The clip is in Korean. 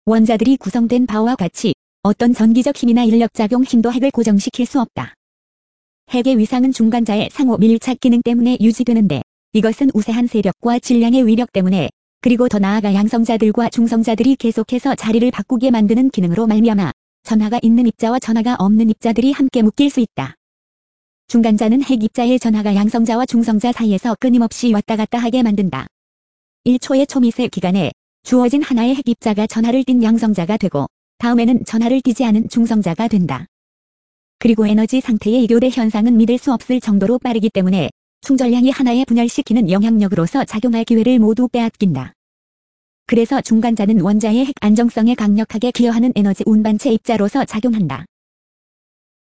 원자들이 구성된 바와 같이 어떤 전기적 힘이나 인력작용 힘도 핵을 고정시킬 수 없다. 핵의 위상은 중간자의 상호 밀착 기능 때문에 유지되는데 이것은 우세한 세력과 질량의 위력 때문에 그리고 더 나아가 양성자들과 중성자들이 계속해서 자리를 바꾸게 만드는 기능으로 말미암아 전하가 있는 입자와 전하가 없는 입자들이 함께 묶일 수 있다. 중간자는 핵 입자의 전하가 양성자와 중성자 사이에서 끊임없이 왔다 갔다 하게 만든다. 1초의 초미세 기간에 주어진 하나의 핵 입자가 전하를 띤 양성자가 되고 다음에는 전하를 띠지 않은 중성자가 된다. 그리고 에너지 상태의 이교대 현상은 믿을 수 없을 정도로 빠르기 때문에 충전량이 하나에 분열시키는 영향력으로서 작용할 기회를 모두 빼앗긴다. 그래서 중간자는 원자의 핵 안정성에 강력하게 기여하는 에너지 운반체 입자로서 작용한다.